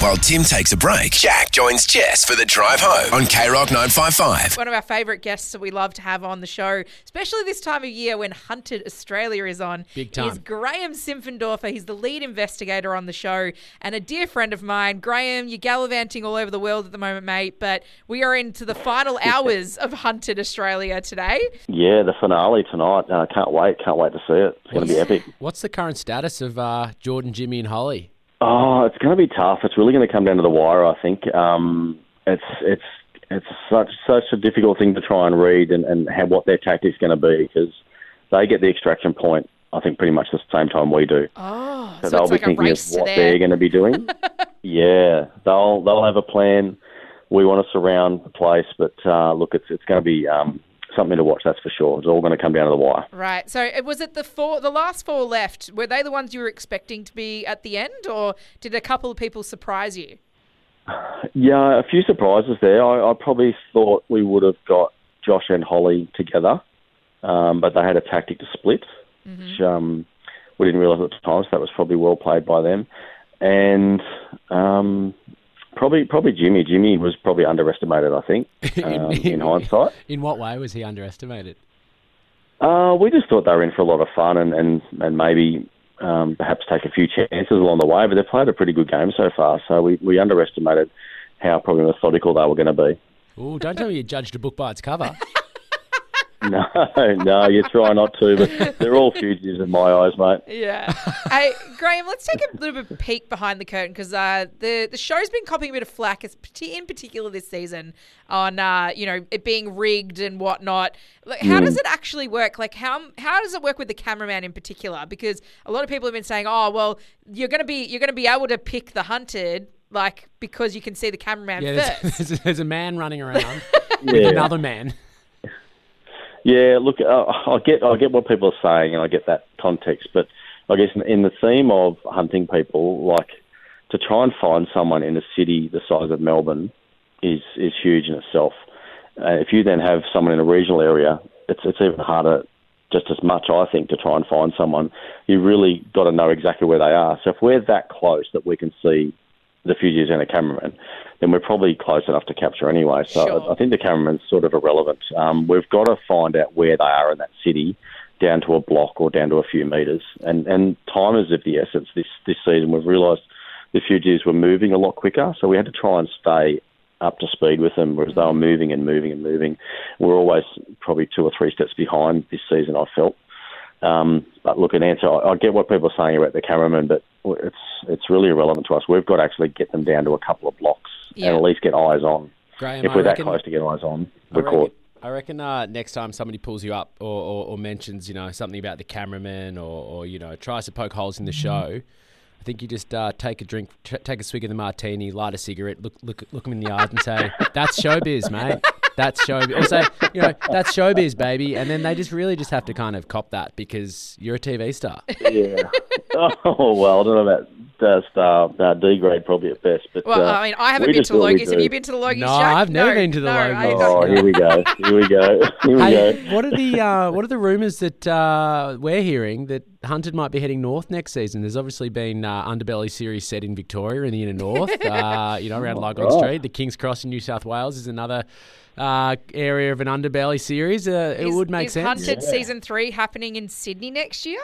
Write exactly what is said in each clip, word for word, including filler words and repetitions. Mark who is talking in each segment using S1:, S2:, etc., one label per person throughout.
S1: While Tim takes a break, Jack joins Jess for the drive home on K Rock nine five five.
S2: One of our favourite guests that we love to have on the show, especially this time of year when Hunted Australia is on,
S3: Big time.
S2: is Graham Simpfendorfer. He's the lead investigator on the show and a dear friend of mine. Graham, you're gallivanting all over the world at the moment, mate, but we are into the final hours of Hunted Australia today.
S4: Yeah, the finale tonight. Uh, can't wait. Can't wait to see it. It's going to be epic.
S3: What's the current status of uh, Jordan, Jimmy and Holly?
S4: Oh, it's going to be tough. It's really going to come down to the wire, I think. Um, it's it's it's such such a difficult thing to try and read and, and how, what their tactic's going to be, because they get the extraction point, I think, pretty much the same time we do.
S2: Oh,
S4: so,
S2: so
S4: they'll
S2: it's
S4: be
S2: like a
S4: thinking of
S2: race to
S4: what
S2: there.
S4: they're going to be doing. Yeah, they'll they'll have a plan. We want to surround the place, but uh, look, it's it's going to be um, something to watch, that's for sure. It's all going to come down to the wire.
S2: Right. So it- was it the four, the last four left? Were they the ones you were expecting to be at the end, or did a couple of people surprise you?
S4: Yeah, a few surprises there. I, I probably thought we would have got Josh and Holly together, um, but they had a tactic to split,
S2: Mm-hmm.
S4: which um, we didn't realise at the time, so that was probably well played by them. And um, probably probably Jimmy. Jimmy was probably underestimated, I think, um, in hindsight.
S3: In what way was he underestimated?
S4: Uh, we just thought they were in for a lot of fun and, and, and maybe um, perhaps take a few chances along the way, but they've played a pretty good game so far, so we, we underestimated how probably methodical they were going to be.
S3: Oh, don't tell me you judged a book by its cover.
S4: No, no, you try not to, but they're all fugitives in my eyes, mate.
S2: Yeah. Hey, Graham, let's take a little bit of a peek behind the curtain, because uh, the, the show's been copying a bit of flack, as parti- in particular this season, on, uh, you know, it being rigged and whatnot. Like, how
S4: Mm.
S2: does it actually work? Like, how how does it work with the cameraman in particular? Because a lot of people have been saying, oh, well, you're going to be you're going to be able to pick the hunted, like, because you can see the cameraman
S3: Yeah,
S2: first.
S3: there's, there's, there's a man running around with
S4: Yeah.
S3: another man.
S4: Yeah, look, uh, I get I get what people are saying, and I get that context, but I guess in, in the theme of hunting people, like, to try and find someone in a city the size of Melbourne is is huge in itself. Uh, if you then have someone in a regional area, it's it's even harder, just as much, I think, to try and find someone. You really got to know exactly where they are. So if we're that close that we can see the fugitives and a cameraman, then we're probably close enough to capture anyway. So
S2: Sure.
S4: I, I think the cameraman's sort of irrelevant. Um, we've got to find out where they are in that city, down to a block or down to a few metres. And, and time is of the essence this, this season. We've realised the fugitives were moving a lot quicker, so we had to try and stay up to speed with them, whereas they were moving and moving and moving. We're always probably two or three steps behind this season, I felt. Um, but look, in answer, I, I get what people are saying about the cameraman, but it's it's really irrelevant to us. We've got to actually get them down to a couple of blocks
S2: Yeah.
S4: and at least get eyes on.
S3: Graham,
S4: if
S3: I
S4: we're
S3: reckon-
S4: that close to get eyes on,
S3: I
S4: we're
S3: reckon,
S4: caught.
S3: I reckon uh, next time somebody pulls you up or, or, or mentions, you know, something about the cameraman or, or, you know, tries to poke holes in the show, I think you just uh, take a drink, t- take a swig of the martini, light a cigarette, look look look them in the eyes and say, "That's showbiz, mate. That's showbiz." Or say, you know, "That's showbiz, baby." And then they just really just have to kind of cop that because you're a T V star.
S4: Yeah. Oh, well, I don't know about uh, star, uh, D grade probably at best. But,
S2: Well,
S4: uh,
S2: I mean, I haven't
S4: we
S2: been
S4: just
S2: to the
S4: do what we
S2: Logies. Have
S4: do.
S2: you been to the Logies,
S3: No,
S2: Jack?
S3: I've never been to the
S2: no,
S3: Logies.
S2: I-
S4: Oh, here we go. Here we go. Here we
S3: Hey,
S4: go.
S3: what are the uh, what are the rumours that uh, we're hearing that Hunted might be heading north next season? There's obviously been uh, Underbelly series set in Victoria in the inner north, uh, you know, around Lygon
S4: right.
S3: Street. The King's Cross in New South Wales is another uh, area of an Underbelly series. Uh, it
S2: Is-
S3: would make
S2: is
S3: sense.
S2: Hunted
S4: Yeah.
S2: season three happening in Sydney next year?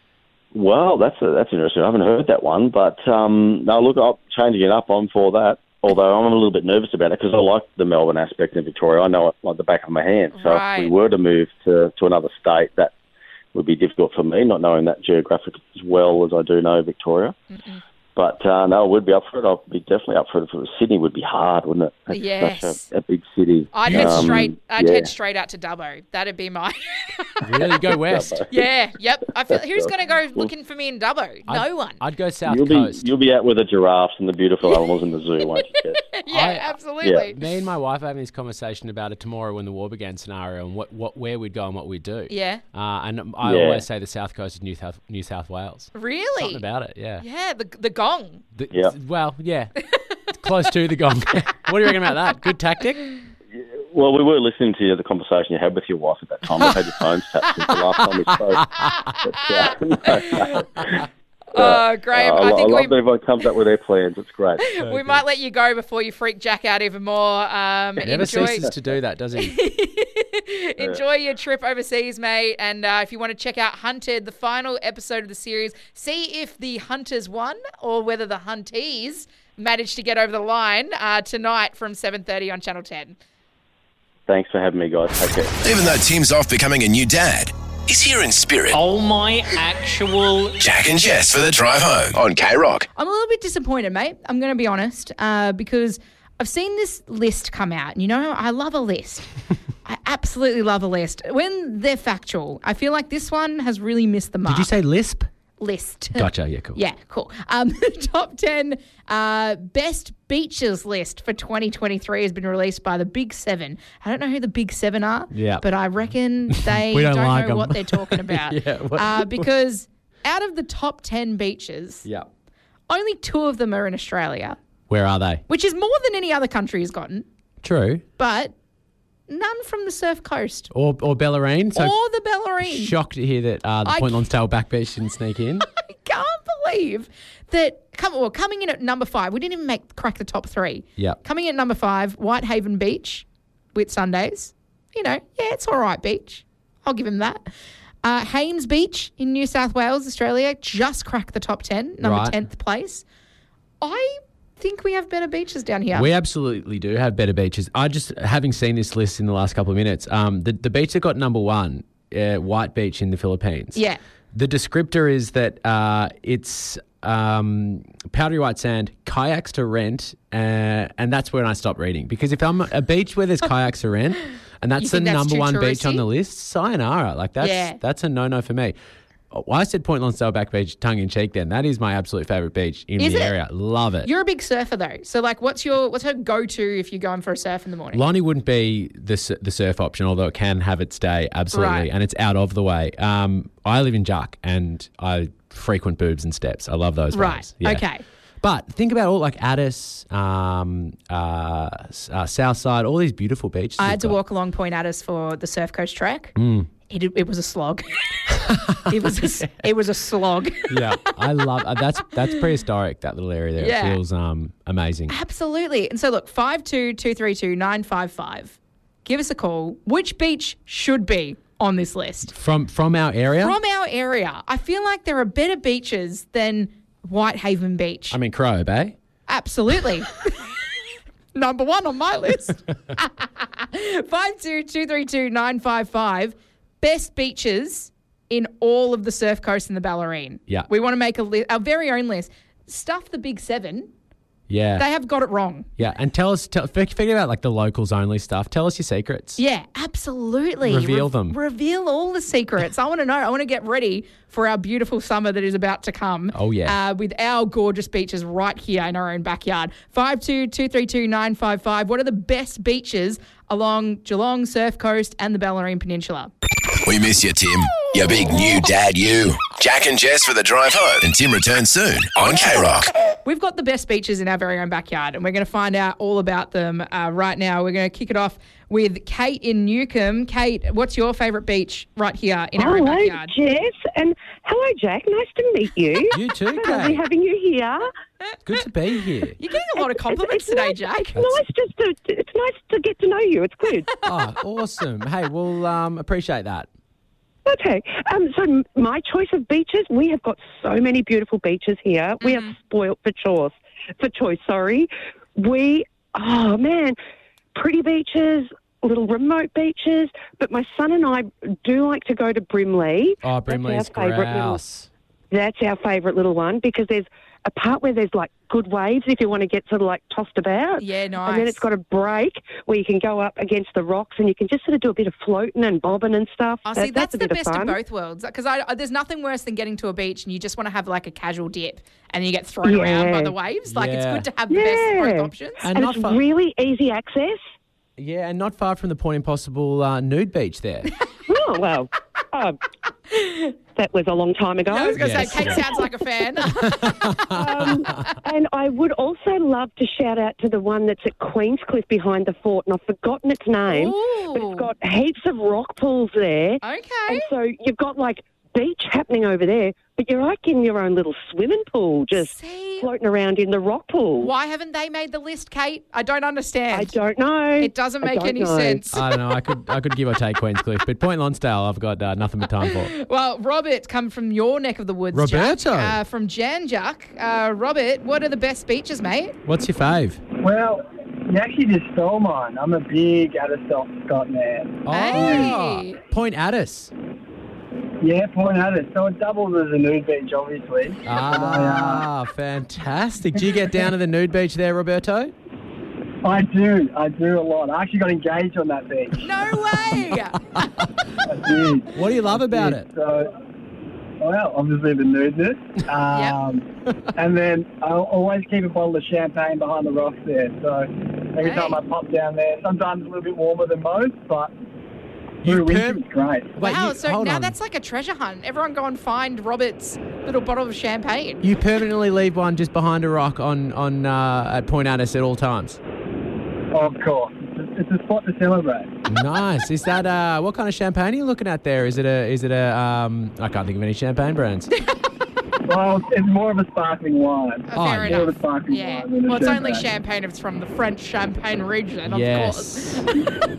S4: Well, that's a, that's interesting. I haven't heard that one, but um, no, look, I'm changing it up. I'm for that. Although I'm a little bit nervous about it because I like the Melbourne aspect in Victoria. I know it like the back of my hand. So
S2: Right.
S4: if we were to move to, to another state, that would be difficult for me, not knowing that geographic as well as I do know Victoria.
S2: Mm-mm.
S4: But uh, no, I would be up for it. I'd be definitely up for it. If it was Sydney, would be hard, wouldn't it? It's
S2: Yes.
S4: such a, a big city.
S2: I'd head
S4: Um,
S2: straight. I'd
S4: yeah.
S2: head straight out to Dubbo. That'd be my.
S3: Really, go west.
S2: Yeah. Yep. I feel. Who's
S4: Well,
S2: going to go looking for me in Dubbo? No
S3: I'd,
S2: one.
S3: I'd go south
S4: You'll
S3: coast.
S4: be you'll be out with the giraffes and the beautiful animals in the zoo, won't you, Jess?
S2: yeah.
S3: I-
S2: absolutely.
S3: Me and my wife are having this conversation about a tomorrow when the war began scenario and what, what where we'd go and what we'd do.
S2: Yeah.
S3: Uh, and I
S4: Yeah.
S3: always say the south coast of New South New South Wales.
S2: Really?
S3: Something about it, yeah.
S2: Yeah. The the gong.
S3: The-
S4: Yeah.
S3: Well, yeah. It's close to the gong. What do you reckon about that? Good tactic?
S4: Well, we were listening to the conversation you had with your wife at that time. We've had your phones tapped since the last time we spoke. But, uh,
S2: Oh, Graham,
S4: Uh, I,
S2: I
S4: lo-
S2: think
S4: I love
S2: we
S4: that everyone comes up with their plans. It's great.
S2: we might let you go before you freak Jack out even more. Um,
S3: Never
S2: enjoy,
S3: ceases to do that, does he?
S2: enjoy your trip overseas, mate. And uh, if you want to check out Hunted, the final episode of the series, see if the hunters won or whether the huntees managed to get over the line uh, tonight from seven thirty on Channel ten.
S4: Thanks for having me, guys. Take care.
S1: Even though Tim's off becoming a new dad, he's here in spirit.
S5: Oh my actual...
S1: Jack and Jess for the drive home on K-Rock.
S6: I'm a little bit disappointed, mate. I'm going to be honest, uh, because I've seen this list come out. And, you know, I love a list. I absolutely love a list. When they're factual, I feel like this one has really missed the mark.
S3: Did you say lisp?
S6: List.
S3: Gotcha. Yeah, cool.
S6: Yeah, cool. Um, top ten uh, best beaches list for twenty twenty-three has been released by the Big Seven. I don't know who the Big Seven are,
S3: Yeah.
S6: but I reckon they
S3: We
S6: don't,
S3: don't like
S6: know
S3: 'em.
S6: what they're talking about.
S3: Yeah, what-
S6: uh, because out of the top ten beaches,
S3: Yeah.
S6: only two of them are in Australia,
S3: Where are they?
S6: which is more than any other country has gotten,
S3: True.
S6: but none from the Surf Coast
S3: Or or Bellarine. So
S6: or the Bellarine.
S3: shocked to hear that uh, the
S6: I-
S3: Point Lonsdale Back Beach didn't sneak in.
S6: I can't believe that. Come, well, coming in at number five, we didn't even make crack the top three.
S3: Yep.
S6: Coming in at number five, Whitehaven Beach, with Sundays. You know, yeah, it's all right beach. I'll give him that. Uh, Haines Beach in New South Wales, Australia, just cracked the top ten, number
S3: Right.
S6: tenth place. I think we have better beaches down here.
S3: We absolutely do have better beaches. I just, having seen this list in the last couple of minutes, um, the, the beach that got number one, uh, White Beach in the Philippines.
S6: Yeah.
S3: The descriptor is that uh, it's um, powdery white sand, kayaks to rent, uh, and that's when I stopped reading. Because if I'm a beach where there's kayaks to rent, and that's the
S6: think that's
S3: number
S6: too
S3: one beach on
S6: touristy?
S3: the list, sayonara. Like that's
S6: Yeah.
S3: that's a no-no for me. Oh, I said Point Lonsdale Back Beach tongue in cheek. Then that is my absolute favourite beach in
S6: Is
S3: the
S6: it?
S3: area. Love it.
S6: You're a big surfer though, so like, what's your what's her go to if you're going for a surf in the morning?
S3: Lonnie wouldn't be the su- the surf option, although it can have its day, absolutely,
S6: Right.
S3: and it's out of the way. Um, I live in Juck, and I frequent boobs and steps. I love those
S6: Right.
S3: ones. Yeah.
S6: Okay.
S3: But think about all like Addis, um, uh, s- uh, Southside, all these beautiful beaches.
S6: I
S3: we've
S6: had to
S3: got.
S6: walk along Point Addis for the Surf Coast trek.
S3: Mm.
S6: It, it was a slog. it was a, s- it was a slog.
S3: Yeah, I love uh, that's that's prehistoric. That little area there.
S6: Yeah.
S3: It feels um, amazing.
S6: Absolutely. And so look, five two two three two nine five five. Give us a call. Which beach should be on this list?
S3: From from our area.
S6: From our area. I feel like there are better beaches than Whitehaven Beach.
S3: I mean, Crow Bay.
S6: Absolutely. Number one on my list. five two two three two nine five five. Best beaches in all of the Surf Coast and the Bellarine.
S3: Yeah.
S6: We want to make a li- our very own list. Stuff the Big Seven.
S3: Yeah.
S6: They have got it wrong.
S3: yeah, and tell us, tell, f- forget about like the locals only stuff. Tell us your secrets.
S6: Yeah, absolutely.
S3: Reveal
S6: Re-
S3: them.
S6: Reveal all the secrets. I want to know. I want to get ready for our beautiful summer that is about to come.
S3: Oh, yeah.
S6: Uh, with our gorgeous beaches right here in our own backyard. five two two three two nine five five. What are the best beaches along Geelong, Surf Coast and the Bellarine Peninsula?
S1: We miss you, Tim. You big new dad, you. Jack and Jess for the drive home. And Tim returns soon on K-Rock.
S6: We've got the best beaches in our very own backyard, and we're going to find out all about them uh, right now. We're going to kick it off with Kate in Newcombe. Kate, what's your favourite beach right here in our own
S7: Hello,
S6: backyard?
S7: Jess, and hello, Jack. Nice to meet you.
S3: You too,
S7: So lovely
S3: Kate.
S7: having you here.
S3: Good to be here.
S6: You're getting a lot of compliments
S7: It's
S6: today,
S7: nice,
S6: Jack.
S7: It's nice just to. It's nice to get to know you. It's good.
S3: Oh, awesome. Hey, we'll um, appreciate that.
S7: Okay. Um. So m- my choice of beaches. We have got so many beautiful beaches here. We are spoilt for choice. For choice. Sorry. We. Oh man, pretty beaches. Little remote beaches, but my son and I do like to go to Brimley.
S3: Oh,
S7: That's
S3: Brimley's
S7: our favourite little-
S3: grouse.
S7: That's our favourite little one because there's a part where there's like good waves if you want to get sort of like tossed about.
S6: Yeah, nice.
S7: And then it's got a break where you can go up against the rocks and you can just sort of do a bit of floating and bobbing and stuff.
S6: Oh,
S7: That-
S6: see, that's,
S7: a
S6: the
S7: bit
S6: best
S7: of
S6: of
S7: fun.
S6: both worlds. Because I, I, there's nothing worse than getting to a beach and you just want to have like a casual dip and then you get thrown
S7: Yeah.
S6: around by the waves. Like, it's
S3: Yeah.
S6: good to have the best of
S7: Yeah.
S6: both options.
S3: And
S7: And
S3: not
S7: it's
S3: far,
S7: really easy access.
S3: yeah, and not far from the Point Impossible uh, nude beach there.
S7: Oh, well, oh, that was a long time ago.
S6: I was going to
S3: Yes.
S6: say, Kate sounds like a fan.
S7: Um, and I would also love to shout out to the one that's at Queenscliff behind the fort, and I've forgotten its name, but
S6: Ooh.
S7: it's got heaps of rock pools there.
S6: Okay.
S7: And so you've got like beach happening over there, but you're like in your own little swimming pool, just
S6: See?
S7: floating around in the rock pool.
S6: Why haven't they made the list, Kate? I don't understand.
S7: I don't know.
S6: It doesn't
S7: I
S6: make
S7: don't
S6: any
S7: know.
S6: sense.
S3: I don't know. I could I could give or take Queenscliff, but Point Lonsdale, I've got uh, nothing but time for.
S6: Well, Robert, come from your neck of the woods,
S3: Roberto.
S6: Jack, uh, from Jan Jack. Uh, Robert, what are the best beaches, mate?
S3: What's your fave?
S8: Well, you actually just stole mine. I'm a big Adderstone Scott man.
S3: Oh,
S6: Hey.
S3: Point Addis.
S8: Yeah, Point Addis. So it doubles as a nude beach, obviously.
S3: Ah, fantastic. Do you get down to the nude beach there, Roberto?
S8: I do. I do a lot. I actually got engaged on that beach.
S6: No way!
S8: I did.
S3: What do you love about
S8: Yeah,
S3: it?
S8: So, well, obviously the nudeness. Um, and then I'll always keep a bottle of champagne behind the rocks there. So every
S6: Hey.
S8: time I pop down there, sometimes a little bit warmer than most, but
S3: You
S8: through winter
S3: perm-
S8: it's great.
S3: Wait,
S6: wow,
S3: you-
S6: so
S3: hold
S6: now
S3: on.
S6: that's like a treasure hunt. Everyone go and find Robert's little bottle of champagne.
S3: You permanently leave one just behind a rock on on uh, at Point Addis at all times.
S8: Of course. It's a, it's a spot to celebrate.
S3: Nice. Is that uh, what kind of champagne are you looking at there? Is it a is it a um, I can't think of any champagne brands.
S8: Well, it's more of a sparkling wine.
S6: Oh, fair
S3: yeah.
S6: enough.
S8: More of a sparkling
S6: Yeah.
S8: wine than a
S6: Well, it's only
S8: champagne.
S6: champagne if it's from the French Champagne region, of
S3: Yes.
S6: course.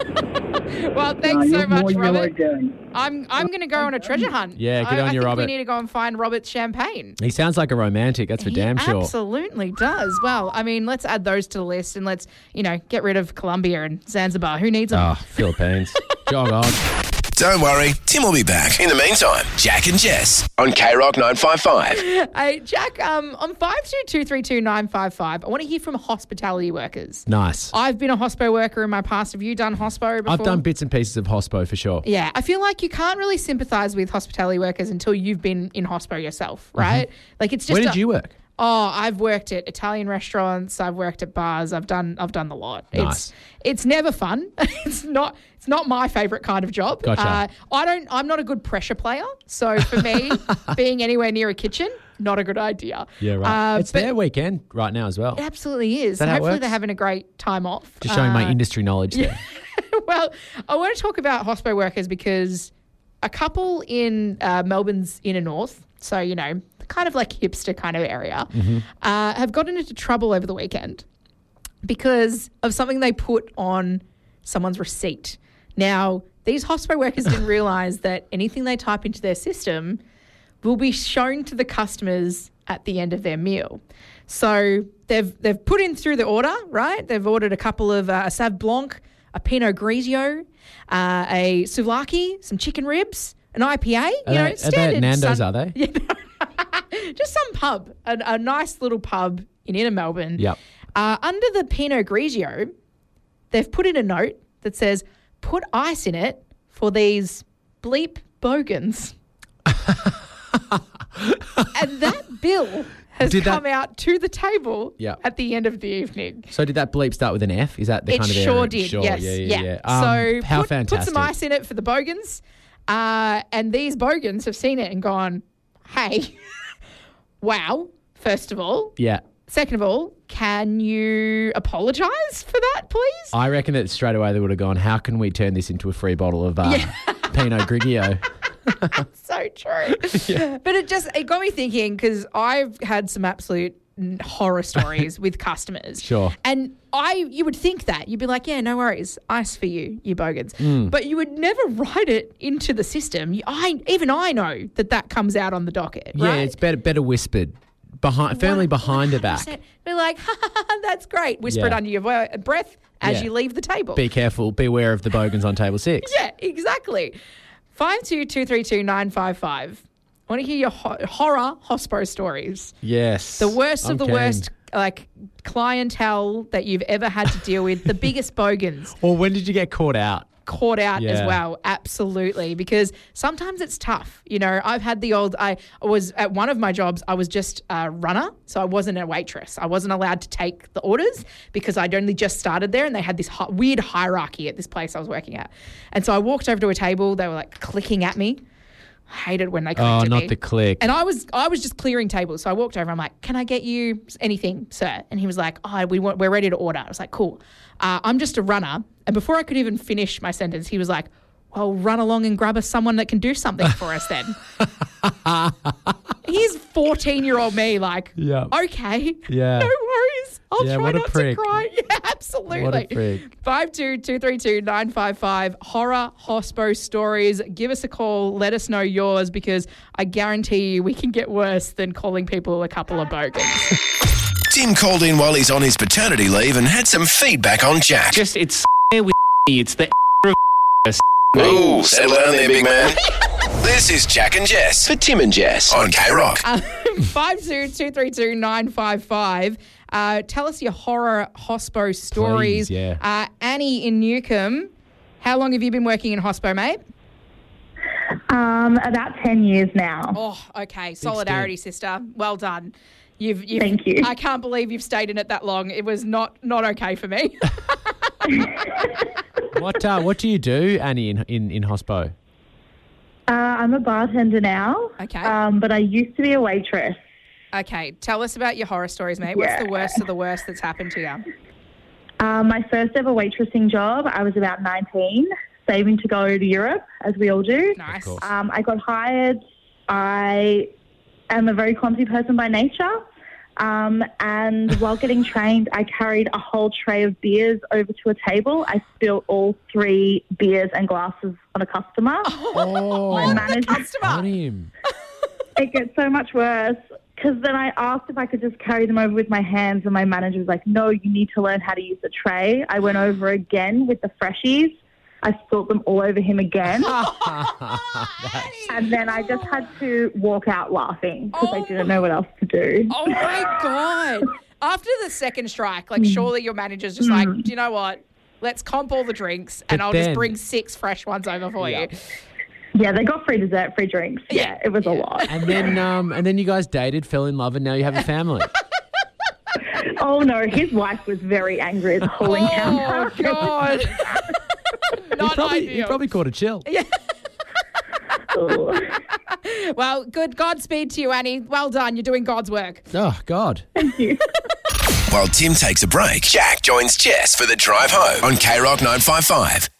S6: Well,
S8: No,
S6: thanks so
S8: you're
S6: much,
S8: more yellow
S6: Robert.
S8: gang.
S6: I'm I'm going to go on a treasure hunt.
S3: Yeah, good
S6: I,
S3: on
S6: I
S3: you,
S6: think
S3: Robert.
S6: we need to go and find Robert's champagne.
S3: He sounds like a romantic. That's for
S6: He
S3: damn sure.
S6: absolutely does. Well, I mean, let's add those to the list and let's, you know, get rid of Colombia and Zanzibar. Who needs them?
S3: Oh, Philippines. Jog on.
S1: Don't worry, Tim will be back. In the meantime, Jack and Jess on K Rock nine five five.
S6: Hey, Jack, um, on five two two three two nine five five, I want to hear from hospitality workers.
S3: Nice.
S6: I've been a hospo worker in my past. Have you done hospo before?
S3: I've done bits and pieces of hospo for sure.
S6: Yeah, I feel like you can't really sympathise with hospitality workers until you've been in hospo yourself, right? Like it's just.
S3: Where did
S6: a-
S3: you work?
S6: Oh, I've worked at Italian restaurants. I've worked at bars. I've done. I've done the lot.
S3: Nice.
S6: It's it's never fun. it's not. It's not my favourite kind of job.
S3: Gotcha.
S6: Uh, I don't. I'm not a good pressure player. So for me, being anywhere near a kitchen, not a good idea.
S3: Yeah, right.
S6: Uh,
S3: it's
S6: but
S3: their weekend right now as well.
S6: It absolutely is.
S3: that how it
S6: Hopefully,
S3: works?
S6: they're having a great time off.
S3: Just showing my
S6: Uh,
S3: industry knowledge there.
S6: well, I want to talk about hospo workers because a couple in uh, Melbourne's inner north, so, you know, kind of like hipster kind of area, uh, have gotten into trouble over the weekend because of something they put on someone's receipt. Now, these hospo workers didn't realise that anything they type into their system will be shown to the customers at the end of their meal. So they've they've put in through the order, right? They've ordered a couple of uh, a Sauv Blanc, a Pinot Grigio, uh, a souvlaki, some chicken ribs, an I P A. You
S3: Are
S6: know,
S3: they, are they
S6: standard.
S3: at Nando's,
S6: sun-
S3: are they?
S6: Yeah, just some pub, a, a nice little pub in inner Melbourne.
S3: Yep.
S6: Uh, under the Pinot Grigio, they've put in a note that says, "Put ice in it for these bleep bogans." And that bill has
S3: Did that-
S6: come out to the table
S3: Yeah.
S6: at the end of the evening.
S3: So did that bleep start with an F? Is that the
S6: It
S3: kind of
S6: sure
S3: area?
S6: did,
S3: Sure.
S6: yes.
S3: Yeah, yeah, yeah. Um,
S6: so
S3: how
S6: put,
S3: fantastic.
S6: put some ice in it for the bogans. Uh, and these bogans have seen it and gone, hey, wow, first of all.
S3: Yeah.
S6: Second of all, can you apologise for that, please?
S3: I reckon that straight away they would have gone, how can we turn this into a free bottle of uh, Pinot Grigio?
S6: So true. But it just, it got me thinking because I've had some absolute horror stories with customers.
S3: Sure.
S6: And I, you would think that. You'd be like, yeah, no worries. Ice for you, you bogans.
S3: Mm.
S6: But you would never write it into the system. You- I, even I know that that comes out on the docket,
S3: Yeah,
S6: right?
S3: it's better better whispered. Behind, firmly behind her back.
S6: They're like, that's great. Whisper it
S3: Yeah.
S6: under your vo- breath as
S3: Yeah.
S6: you leave the table.
S3: Be careful. Beware of the bogans on table six.
S6: Yeah, exactly. five two two three two nine five five. I want to hear your ho- horror hospo stories.
S3: Yes.
S6: The worst
S3: I'm
S6: of the
S3: keen.
S6: worst, like, clientele that you've ever had to deal with. The biggest bogans.
S3: Or when did you get caught out?
S6: Caught out as
S3: Yeah.
S6: well, absolutely, because sometimes it's tough. You know, I've had the old, I was at one of my jobs, I was just a runner, so I wasn't a waitress. I wasn't allowed to take the orders because I'd only just started there and they had this hi- weird hierarchy at this place I was working at. And so I walked over to a table, they were like clicking at me. I hated when they clicked
S3: Oh,
S6: at
S3: not
S6: me.
S3: the click.
S6: And I was I was just clearing tables. So I walked over. I'm like, can I get you anything, sir? And he was like, oh, we want, we're ready to order. I was like, cool. Uh, I'm just a runner. And before I could even finish my sentence, he was like, Well, run along and grab us someone that can do something for us then. Here's fourteen-year-old me like,
S3: Yeah.
S6: okay,
S3: Yeah.
S6: no worries. I'll
S3: Yeah,
S6: try
S3: what a
S6: not
S3: prick.
S6: to cry. Yeah, absolutely.
S3: What a prick.
S6: five two two three two nine five five. Horror hospo stories. Give us a call. Let us know yours because I guarantee you we can get worse than calling people a couple of bogans.
S1: Tim called in while he's on his paternity leave and had some feedback on Jack.
S5: Just, it's with it's the of
S1: Oh, settle down there, big man. This is Jack and Jess for Tim and Jess on K-Rock.
S6: five two two three two nine five five. Uh, tell us your horror hospo stories.
S3: Please, yeah.
S6: Uh, Annie in Newcomb, how long have you been working in hospo, mate?
S9: Um, about ten years now.
S6: Oh, okay. Solidarity, sister. Well done. You've, you've,
S9: Thank you.
S6: I can't believe you've stayed in it that long. It was not not okay for me.
S3: What uh, what do you do, Annie, in in, in hospo?
S9: Uh, I'm a bartender now.
S6: Okay.
S9: Um, but I used to be a waitress.
S6: Okay. Tell us about your horror stories, mate. What's the
S9: Yeah.
S6: worst of the worst that's happened to you?
S9: Um, my first ever waitressing job, I was about nineteen, saving to go to Europe, as we all do.
S6: Nice.
S3: course.
S9: Um, I got hired. I am a very clumsy person by nature. Um, and while getting trained, I carried a whole tray of beers over to a table. I spilled all three beers and glasses on a customer.
S3: Oh,
S9: My manager,
S6: Customer.
S3: on him.
S9: it gets so much worse because then I asked if I could just carry them over with my hands, and my manager was like, no, you need to learn how to use the tray. I went over again with the freshies. I spilled them all over him again. And then I just had to walk out laughing because I didn't know what else to do.
S6: Oh, my God. After the second strike, like, surely your manager's just like, do you know what? Let's comp all the drinks and
S3: But
S6: I'll
S3: then-
S6: just bring six fresh ones over for
S3: Yeah.
S6: you.
S9: Yeah, they got free dessert, free drinks. Yeah, it was a lot.
S3: And then um and then you guys dated, fell in love, and now you have a family.
S9: Oh, no, his wife was very angry at the whole
S6: Oh,
S9: encounter.
S6: God.
S3: you
S6: Not
S3: probably
S6: ideal.
S3: you probably caught a chill.
S9: Oh.
S6: Well, good Godspeed to you, Annie. Well done. You're doing God's work.
S3: Oh God.
S1: While Tim takes a break, Jack joins Jess for the drive home on K-Rock nine five five.